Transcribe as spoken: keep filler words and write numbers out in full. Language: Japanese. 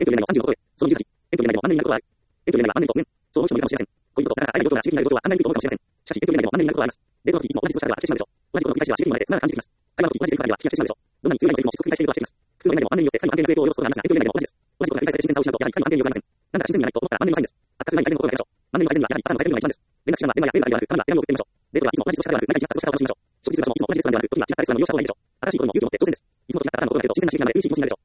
エントリー内のさんじゅうのことへ、そのにじゅうはち、エントリー内の万年になることはある。エントリー内の万年になることを面、その人の意味かもしれません。恋人、だから愛のことが刺激になることは案内にくいと思うかもしれません。しかし、エントリー内の万年になることはあります。デートの時いつも同じ過ごし方では飽きてしまうでしょう。同じことの繰り返しは刺激にまでつまらなく感じてきます。会話の時同じセリフからでは聞き飽きてしまうでしょう。どんなに強い愛のついてもしつこく繰り返していると飽きてきます。普通の恋愛でも万年によって彼の安定の影響を及ぼすことがありますが、エントリー内でも同じです。同じことが繰り返され自然さを失うと、やはり彼の安定によりません。なんだか不自然にはないと思ったら万年のサインです。悪化する前に相手の心を変えましょう。万年の相手にはやはりあなたの変えるのが一番です。連絡手段は電話やメールだけではなく、カナダ、手紙を送ってみましょう。デートはいつも同じ過ごし方ではなく、何か違った過ごし方を楽しみましょう。食事する場所もいつも同じレストランではなく、時には違ったレストランを利用した方がいいでしょう。新しいことも勇気を持って挑戦です。いつもと違ったあなたの心がけると自然な刺激になる嬉しい気持ちになるでしょう。